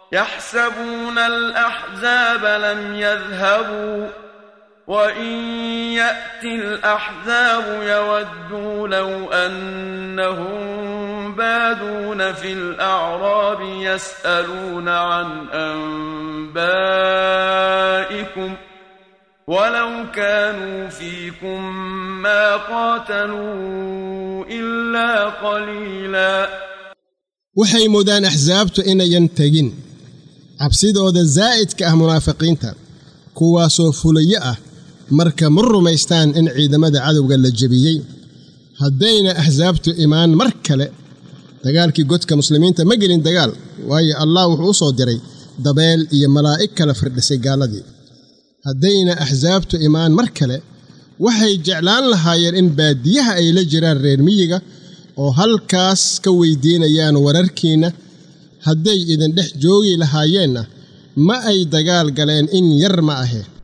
يحسبون الأحزاب لم يذهبوا وإن يأتي الأحزاب يودوا لو أنهم بادون في الأعراب يسألون عن أنبائكم ولو كانوا فيكم ما قاتلوا إلا قليلا. waxay moodaan axsaabtu inayan tegin cabsidooda zaa'idka ah munaafiqiinta kuwaasoo fulayo ah marka ma rumaystaan in ciidamada cadowga la jabiyey. haddayna axsaabtu imaan mar kale dagaalkii godka muslimiinta ma gelin dagaal, waayo allah wuxuu u soo diray dabeel iyo malaa'ig kala firdhisay gaaladii. haddayna axsaabtu imaan mar kale waxay jeclaan lahaayeen in baadiyaha ay la jiraan reer miyiga oo halkaas ka weydiinayaan wararkiina. hadday idin dhex joogi lahaayeenna ma ay dagaal galeen in yar ma ahe.